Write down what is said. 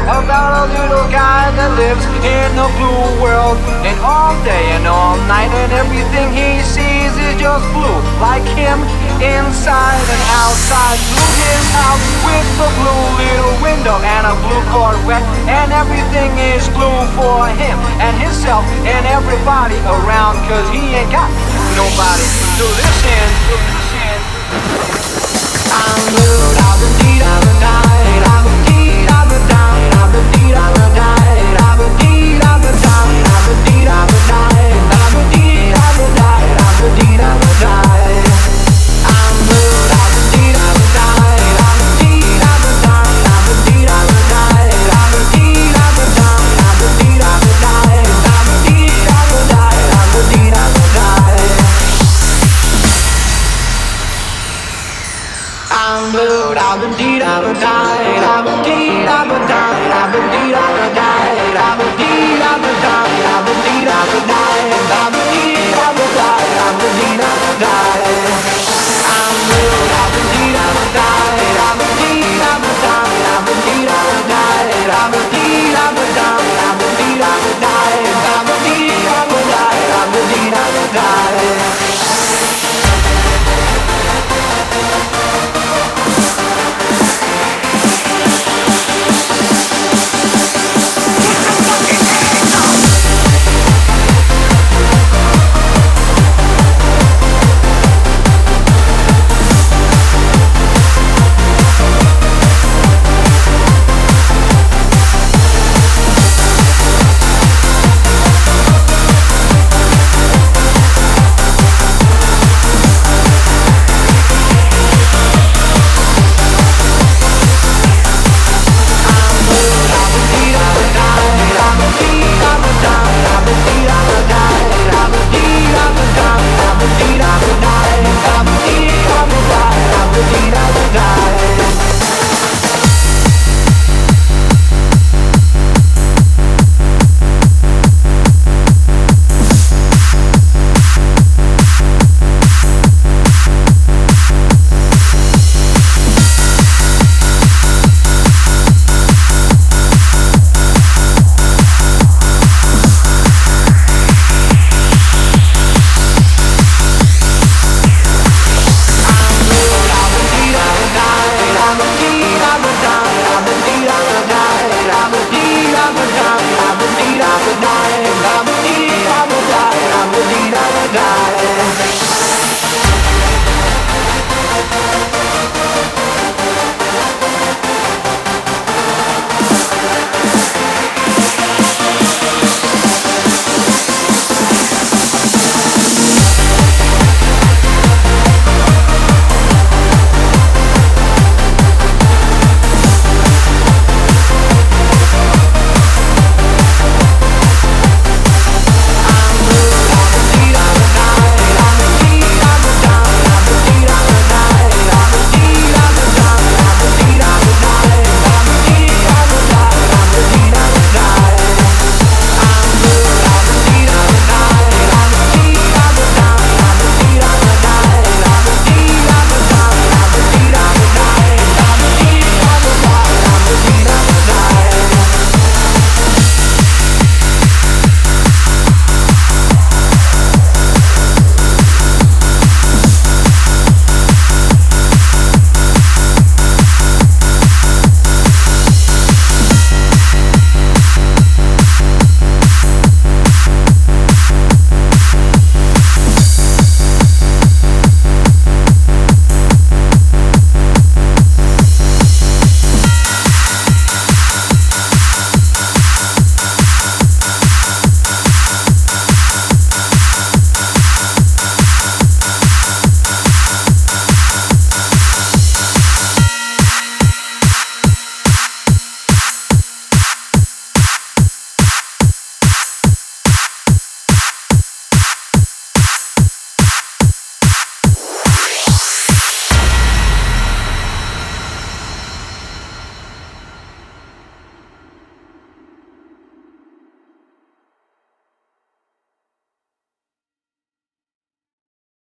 about a little guy that lives in the blue world, and all day and all night, and everything he sees is just blue, like him, inside and outside. Blue his house with a blue little window and a blue Corvette, and everything is blue for him and himself and everybody around, cause he ain't got nobody to listen. I'm blue, I've been deed, I've been died,